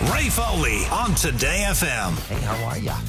Ray Foley on Today FM. Hey, how are ya?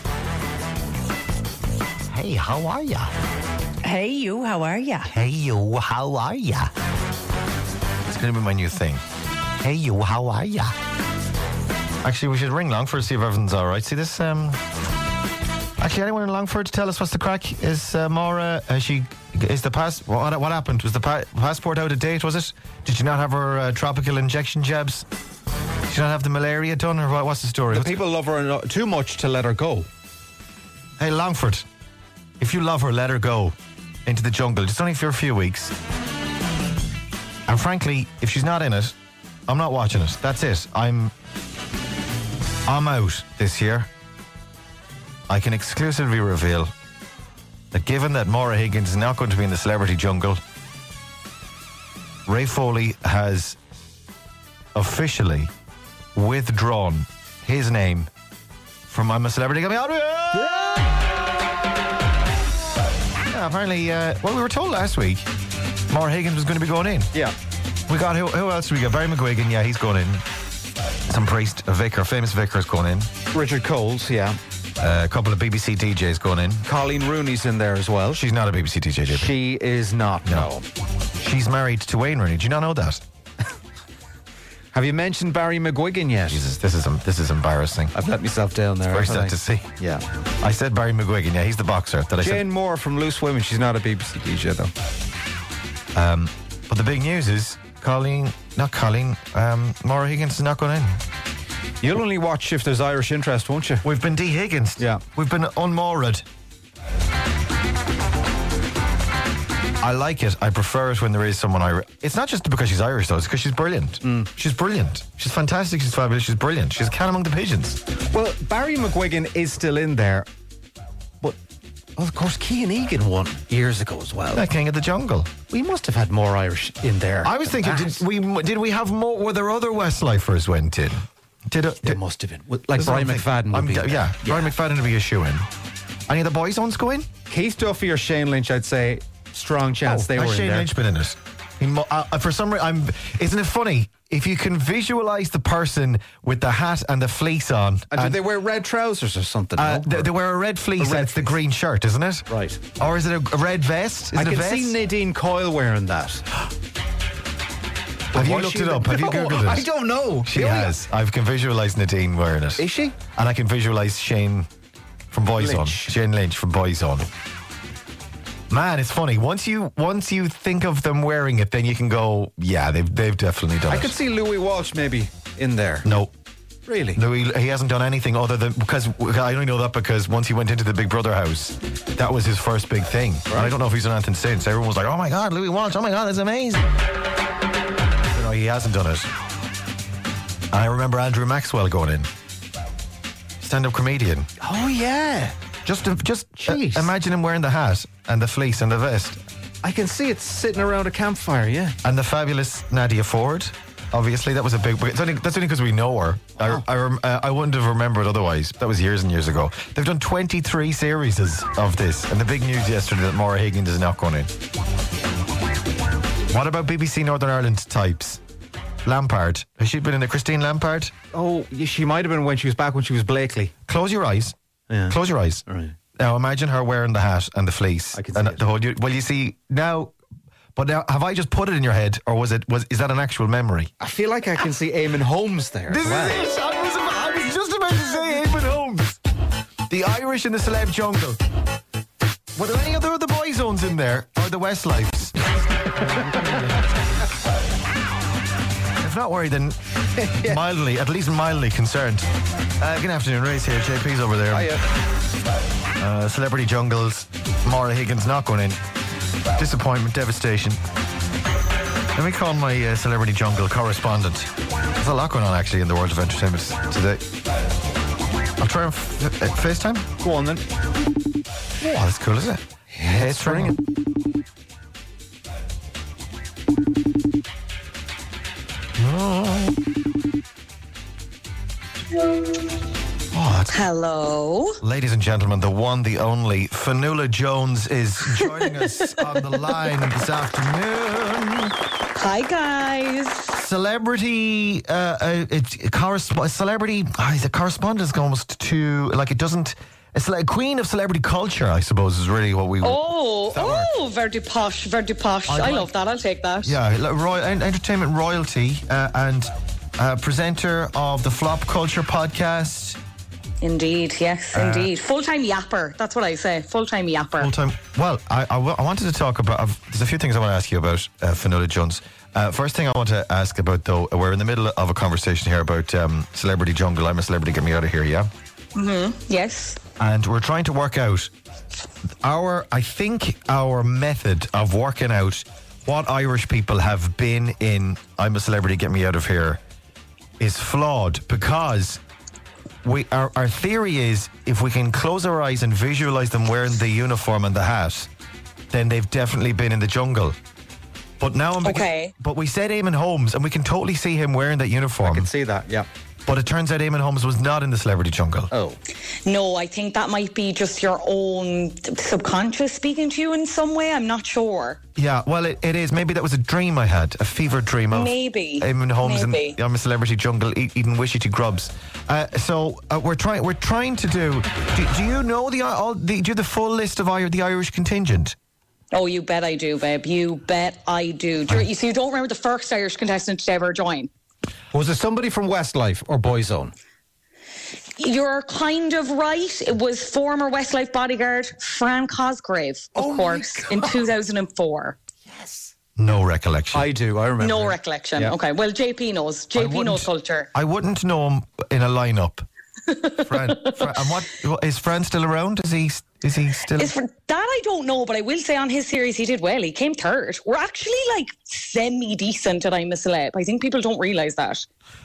Hey, how are ya? Hey, you, how are ya? Hey, you, how are ya? It's going to be my new thing. Hey, you, how are ya? Actually, we should ring Longford to see if everything's all right. See this? Actually, anyone in Longford to tell us what's the crack? Is Maura? Is the what happened? Was the passport out of date? Was it? Did she not have her tropical injection jabs? Did she not have the malaria done, or what? What's the story? The people love her too much to let her go. Hey, Longford, if you love her, let her go into the jungle. Just only for a few weeks. And frankly, if she's not in it, I'm not watching it. That's it. I'm out this year. I can exclusively reveal that given that Maura Higgins is not going to be in the celebrity jungle, Ray Foley has officially withdrawn his name from I'm a Celebrity. Get me out of here! Yeah, apparently, well, we were told last week Maura Higgins was going to be going in. Yeah. We got, who else did we get? Barry McGuigan, yeah, he's going in. Some priest, a vicar, famous vicar is going in. Richard Coles, yeah. A couple of BBC DJs going in. Colleen Rooney's in there as well. She's not a BBC DJ, JP. She is not, no. She's married to Wayne Rooney. Do you not know that? Have you mentioned Barry McGuigan yet? Jesus, this is embarrassing. I've let myself down there. Very sad to see. Yeah. I said Barry McGuigan, yeah, he's the boxer. That I Jane said. Moore from Loose Women, she's not a BBC DJ though. But the big news is Maura Higgins is not going in. You'll only watch if there's Irish interest, won't you? We've been de-Higgins. Yeah. We've been unmoored. I like it. I prefer it when there is someone Irish. It's not just because she's Irish, though. It's because she's brilliant. She's brilliant. She's fantastic. She's fabulous. She's brilliant. She's a cat among the pigeons. Well, Barry McGuigan is still in there. But, well, of course, Cian Egan won years ago as well. The King of the Jungle. We must have had more Irish in there. I was thinking, did we have more? Were there other Westlifers went in? There must have been. Like Brian McFadden would be in there. Yeah, Brian McFadden would be a shoe-in. Any of the boys ones go in? Keith Duffy or Shane Lynch, I'd say, strong chance they were in Shane there. Lynch been in it? For some reason, isn't it funny? If you can visualise the person with the hat and the fleece on. And do they wear red trousers or something? They wear a red fleece and it's the green shirt, isn't it? Right. Or is it a red vest? I can see Nadine Coyle wearing that. Have you looked it up? Have you Googled it? I don't know. She has. I can visualise Nadine wearing it. Is she? And I can visualise Shane from Boyzone. Lynch. Shane Lynch from Boyzone. Man, it's funny. Once you think of them wearing it, then you can go, yeah, they've definitely done it. I could see Louis Walsh maybe in there. No. Really? Louis, he hasn't done anything other than, because I only know that because once he went into the Big Brother house, that was his first big thing. Right. And I don't know if he's done anything since. Everyone was like, oh my God, Louis Walsh, oh my God, that's amazing. But no, he hasn't done it. And I remember Andrew Maxwell going in. Stand-up comedian. Oh, yeah. Just imagine him wearing the hat and the fleece and the vest. I can see it sitting around a campfire, yeah. And the fabulous Nadia Ford. Obviously, that was a big... That's only because we know her. Wow. I wouldn't have remembered otherwise. That was years and years ago. They've done 23 series of this. And the big news yesterday that Maura Higgins is not going in. What about BBC Northern Ireland types? Lampard. Has she been in the Christine Lampard? Oh, she might have been when she was Blakely. Close your eyes. Yeah. Close your eyes. All right. Now imagine her wearing the hat and the fleece. I can see and it. the whole. Well, you see now. But now, have I just put it in your head, or is that an actual memory? I feel like I can see Eamon Holmes there. This is it. I was just about to say Eamon Holmes. The Irish in the celeb jungle. Were there any other Boyzones in there, or the Westlifes? If not worried, then at least mildly concerned. Good afternoon, Ray's here. JP's over there. Hiya. Celebrity jungles. Maura Higgins not going in. Disappointment, devastation. Let me call my celebrity jungle correspondent. There's a lot going on actually in the world of entertainment today. I'll try and FaceTime. Go on then. Oh, that's cool, isn't it? Yeah, it's ringing. Oh, that's Hello. Ladies and gentlemen, the one, the only, Fionnuala Jones is joining us on the line this afternoon. Hi, guys. celebrity, celebrity, the correspondence almost to, like, it doesn't, it's like queen of celebrity culture, I suppose, is really what we... Very posh, very posh. I love that, I'll take that. Yeah, entertainment royalty and presenter of the Flop Culture podcast. Indeed, yes, indeed. Full-time yapper, that's what I say. Full-time yapper. Full-time. Well, I wanted to talk about... there's a few things I want to ask you about, Fionnuala Jones. First thing I want to ask about, though, we're in the middle of a conversation here about Celebrity Jungle. I'm a celebrity, get me out of here, yeah? Yes. And we're trying to work out our method of working out what Irish people have been in I'm a Celebrity, Get Me Out of Here is flawed, because our theory is if we can close our eyes and visualise them wearing the uniform and the hat, then they've definitely been in the jungle. But now but we said Eamon Holmes, and we can totally see him wearing that uniform. I can see that, yeah. But it turns out Eamon Holmes was not in the Celebrity Jungle. Oh. No, I think that might be just your own subconscious speaking to you in some way. I'm not sure. Yeah, well, it is. Maybe that was a dream I had, a fever dream of Eamon Holmes in I'm a Celebrity Jungle eating wishy grubs. So we're trying to do you know the full list of the Irish contingent? Oh, you bet I do, babe. You bet I do. So you don't remember the first Irish contestant to ever join? Was it somebody from Westlife or Boyzone? You're kind of right. It was former Westlife bodyguard Fran Cosgrave, of course, in 2004. Yes. No recollection. I do, I remember. No recollection. Yeah. Okay, well, JP knows. JP knows culture. I wouldn't know him in a lineup. Fran, and what is Fran still around? Is he still? That I don't know, but I will say on his series he did well. He came third. We're actually like semi-decent at I'm a Celeb. I think people don't realise that.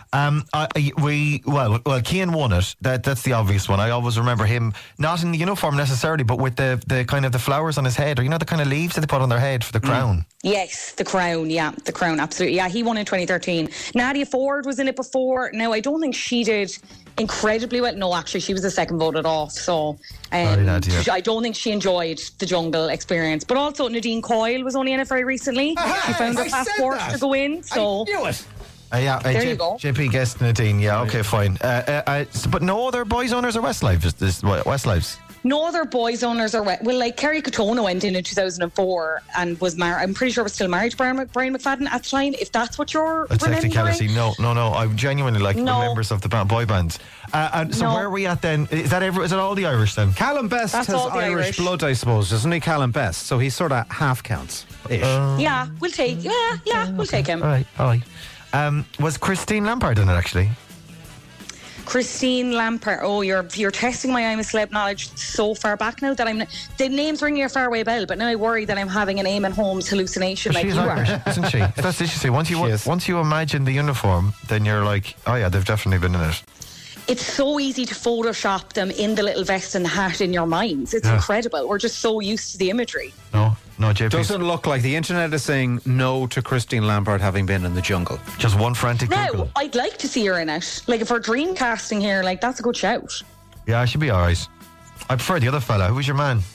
Cian won it. That's the obvious one. I always remember him not in the uniform necessarily, but with the kind of the flowers on his head, or the kind of leaves that they put on their head for the crown. Yes, the crown. Yeah, the crown. Absolutely. Yeah, he won in 2013. Nadia Ford was in it before. Now I don't think she did incredibly well. No, actually, she was the second voted off. So I don't think she enjoyed the jungle experience. But also Nadine Coyle was only in it very recently. She found her passport to go in. So I knew it. There you go. JP guessed Nadine. Yeah, okay, fine. But no other boys owners or Westlives? No other boys owners are like Kerry Katona went in 2004 and was married. I'm pretty sure was still married to Brian McFadden at the time. If that's what you're a technicality. No. I genuinely like the members of the boy bands. Where are we at then? Is it all the Irish then? Callum Best has Irish blood, I suppose, doesn't he? Callum Best, so he sort of half counts. Yeah, we'll take. We'll take him. All right. Was Christine Lampard in it actually? Christine Lampard. Oh, you're testing my I'm a Celeb knowledge so far back now that the name's ringing a faraway bell, but now I worry that I'm having an Eamon Holmes hallucination like you Irish, are. Isn't she? That's interesting. Once you imagine the uniform, then you're like, oh yeah, they've definitely been in it. It's so easy to Photoshop them in the little vest and the hat in your minds. It's incredible. We're just so used to the imagery. No, JP. Doesn't look like the internet is saying no to Christine Lampard having been in the jungle. Just one frantic Google. No, I'd like to see her in it. Like, if we're dream casting here, like, that's a good shout. Yeah, she should be alright. I prefer the other fella. Who's your man?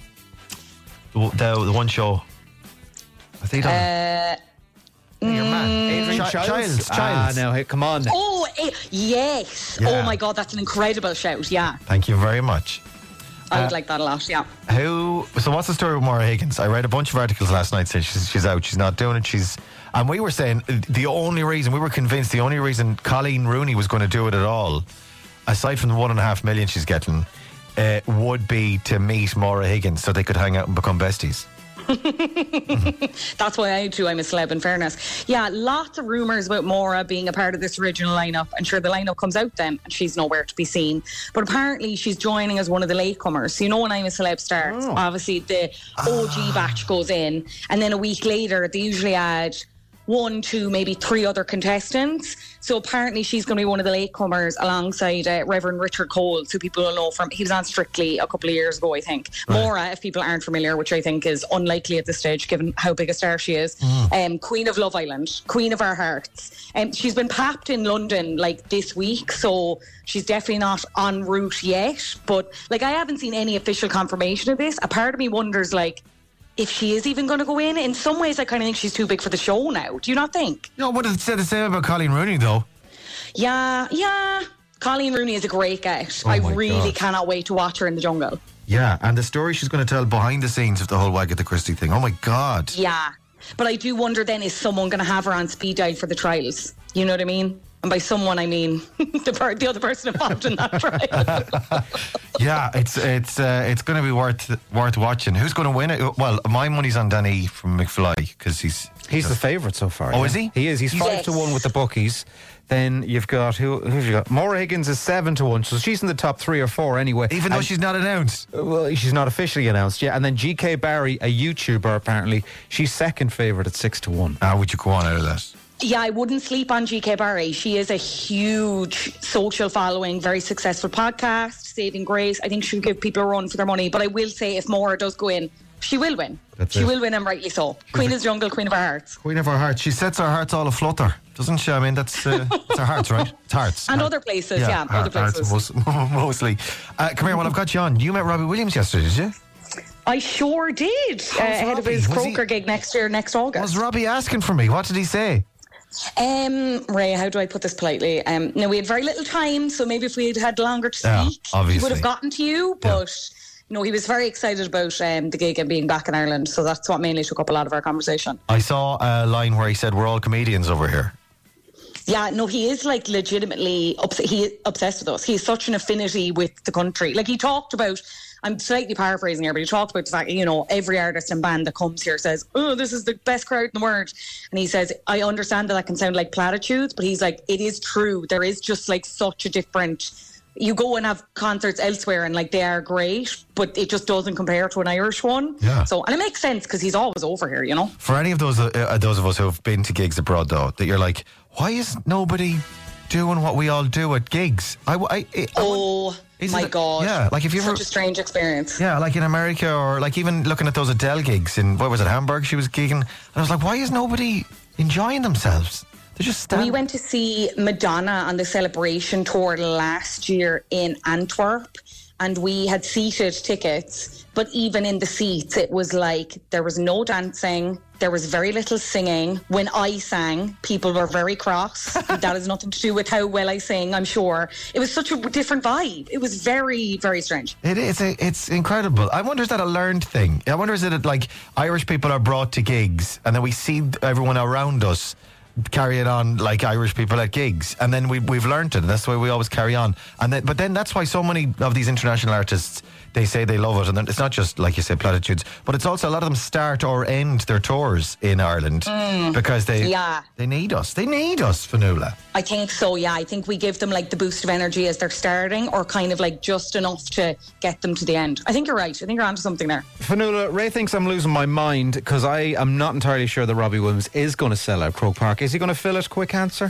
The one show. I think your man, Adrian Childs. Now, hey, come on. Oh, yes. Yeah. Oh my God, that's an incredible shout. Yeah. Thank you very much. I would like that a lot, yeah. So what's the story with Maura Higgins? I read a bunch of articles last night saying she's out, she's not doing it, and we were saying we were convinced the only reason Colleen Rooney was going to do it at all, aside from the 1.5 million she's getting, would be to meet Maura Higgins so they could hang out and become besties. That's why I do I'm a Celeb, in fairness. Yeah, lots of rumours about Maura being a part of this original lineup, and sure, the lineup comes out then and she's nowhere to be seen, but apparently she's joining as one of the latecomers. So when I'm a Celeb starts, obviously the OG batch goes in, and then a week later they usually add 1, 2, maybe 3 other contestants. So apparently she's going to be one of the latecomers alongside Reverend Richard Cole, who people will know from, he was on Strictly a couple of years ago, I think. Right. Maura, if people aren't familiar, which I think is unlikely at this stage given how big a star she is, Queen of Love Island, Queen of Our Hearts. She's been papped in London like this week, so she's definitely not en route yet, but like I haven't seen any official confirmation of this. A part of me wonders, like, if she is even going to go in some ways, I kind of think she's too big for the show now. Do you not think? No, but it's said the same about Colleen Rooney, though. Yeah. Colleen Rooney is a great get. Oh I my really God. cannot wait to watch her in the jungle. Yeah, and the story she's going to tell behind the scenes of the whole Wagatha Christie thing. Oh my God. Yeah. But I do wonder then, is someone going to have her on speed dial for the trials? You know what I mean? And by someone, I mean the other person involved in that trial. Yeah, it's going to be worth watching. Who's going to win it? Well, my money's on Danny from McFly because he's the favourite so far. Oh, is he? He is. He's 5-1 with the bookies. Then you've got who have you got? Maura Higgins is 7-1, so she's in the top 3 or 4 anyway. Even though she's not announced. Well, she's not officially announced yet. And then GK Barry, a YouTuber apparently, she's second favourite at 6-1. Would you go on out of that? Yeah, I wouldn't sleep on GK Barry. She is a huge social following, very successful podcast, Saving Grace. I think she'll give people a run for their money. But I will say, if Maura does go in, she will win. She will win, and rightly so. Queen of the jungle, queen of our hearts. Queen of our hearts. She sets our hearts all aflutter, doesn't she? I mean, that's it's our hearts, right? It's hearts. And other places, other places. Hearts mostly. Come here, well, I've got you on. You met Robbie Williams yesterday, did you? I sure did. Ahead of his Croker gig next August. Was Robbie asking for me? What did he say? Ray, how do I put this politely? No, we had very little time, so maybe if we had had longer to speak, obviously. he would have gotten to you, but no, he was very excited about the gig and being back in Ireland, so that's what mainly took up a lot of our conversation. I saw a line where he said, we're all comedians over here. Yeah, no, he is like legitimately obsessed with us. He has such an affinity with the country. Like he talked about, I'm slightly paraphrasing here, but he talked about the fact, every artist and band that comes here says, oh, this is the best crowd in the world. And he says, I understand that can sound like platitudes, but he's like, it is true. There is just like such a different, you go and have concerts elsewhere and like they are great, but it just doesn't compare to an Irish one. Yeah. So, and it makes sense because he's always over here, For any of those of us who have been to gigs abroad, though, that you're like, why is nobody doing what we all do at gigs? My God. Yeah, like if you such a strange experience. Yeah, like in America, or like even looking at those Adele gigs in, what was it, Hamburg she was gigging, and I was like, why is nobody enjoying themselves? They're just standing. We went to see Madonna on the Celebration tour last year in Antwerp, and we had seated tickets, but even in the seats it was like there was no dancing, there was very little singing. When I sang, people were very cross. That has nothing to do with how well I sing, I'm sure. It was such a different vibe. It was very, very strange. It is. It's incredible. I wonder, is that a learned thing? I wonder, is it like Irish people are brought to gigs and then we see everyone around us carry it on like Irish people at gigs, and then we've learned it, and that's why we always carry on. But then that's why so many of these international artists, they say they love it, and then it's not just, like you said, platitudes, but it's also a lot of them start or end their tours in Ireland because they need us. They need us, Fionnuala. I think so, yeah. I think we give them like the boost of energy as they're starting, or kind of like just enough to get them to the end. I think you're right. I think you're onto something there. Fionnuala, Ray thinks I'm losing my mind because I am not entirely sure that Robbie Williams is going to sell out Croke Park. Is he going to fill it? Quick answer.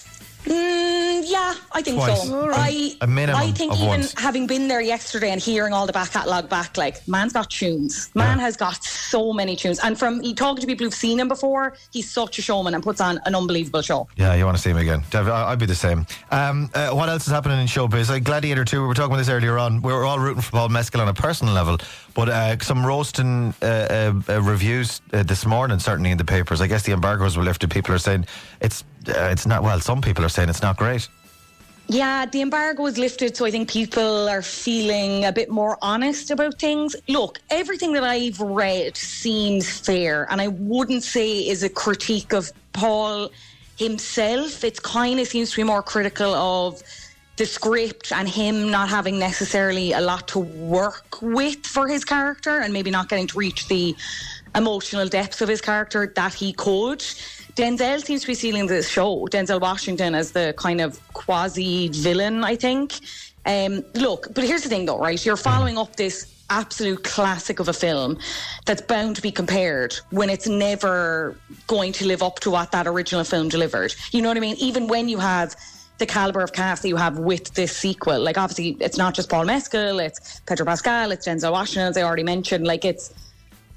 Yeah, I think Twice. so. A minimum I think of even once. having been there yesterday and hearing all the back catalogue back, like, man's got tunes. Man has got so many tunes. And from talking to people who've seen him before, he's such a showman and puts on an unbelievable show. Yeah, you want to see him again. Dev, I'd be the same. What else is happening in showbiz? Like Gladiator 2, we were talking about this earlier on. We were all rooting for Paul Mescal on a personal level, but some roasting reviews this morning, certainly in the papers. I guess the embargoes were lifted. People are saying it's not, well, some people are saying it's not great. Yeah, the embargo was lifted, so I think people are feeling a bit more honest about things. Look, everything that I've read seems fair, and I wouldn't say is a critique of Paul himself. It kind of seems to be more critical of the script and him not having necessarily a lot to work with for his character, and maybe not getting to reach the emotional depths of his character that he could. Denzel seems to be stealing the show. Denzel Washington as the kind of quasi-villain, I think. Look, but here's the thing though, right? You're following up this absolute classic of a film that's bound to be compared when it's never going to live up to what that original film delivered. You know what I mean? Even when you have the calibre of cast that you have with this sequel, like obviously it's not just Paul Mescal, it's Pedro Pascal, it's Denzel Washington, as I already mentioned. Like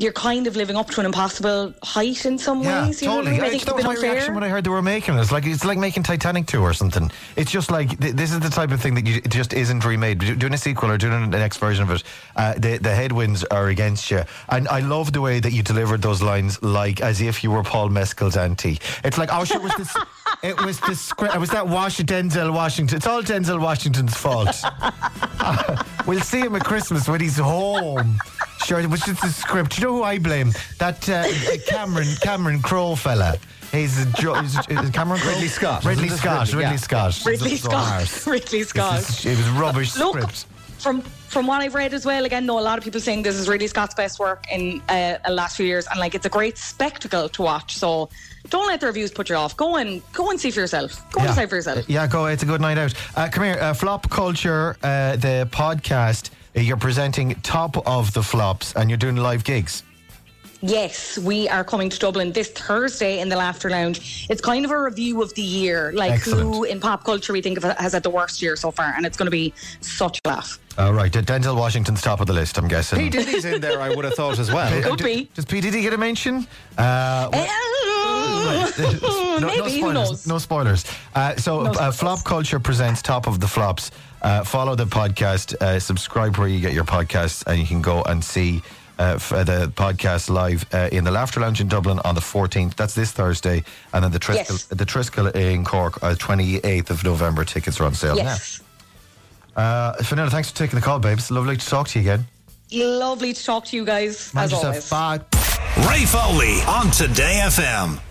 you're kind of living up to an impossible height in some ways. You know what I mean? I think that was my reaction when I heard they were making it. It's like making Titanic 2 or something. It's just like, this is the type of thing that it just isn't remade. Doing a sequel or doing the next version of it, the headwinds are against you. And I love the way that you delivered those lines like as if you were Paul Mescal's auntie. It's like, oh, sure, it was the script. It was that Denzel Washington. It's all Denzel Washington's fault. We'll see him at Christmas when he's home. Sure, it was just the script. You know who I blame? That Cameron Crowe fella. He's Cameron Crowe? Ridley Scott. Ridley Scott. It was rubbish script. From what I've read as well, again, a lot of people saying this is Ridley Scott's best work in the last few years, and like it's a great spectacle to watch. So don't let the reviews put you off. Go and see for yourself. Go and decide for yourself. Yeah, go. It's a good night out. Come here, Flop Culture, the podcast. You're presenting Top of the Flops, and you're doing live gigs. Yes, we are coming to Dublin this Thursday in the Laughter Lounge. It's kind of a review of the year, like Excellent. Who in pop culture we think of has had the worst year so far, and it's going to be such a laugh. All right, Denzel Washington's top of the list, I'm guessing. P. Diddy's in there, I would have thought as well. Could be. Does P. Diddy get a mention? Maybe, who knows? No spoilers. Flop Culture presents Top of the Flops. Follow the podcast, subscribe where you get your podcasts, and you can go and see the podcast live in the Laughter Lounge in Dublin on the 14th. That's this Thursday. And then the Triskel in Cork, 28th of November. Tickets are on sale now. Fionnuala, thanks for taking the call, babes. Lovely to talk to you again. Lovely to talk to you guys, Mind as yourself. always. Bye. Ray Foley on Today FM.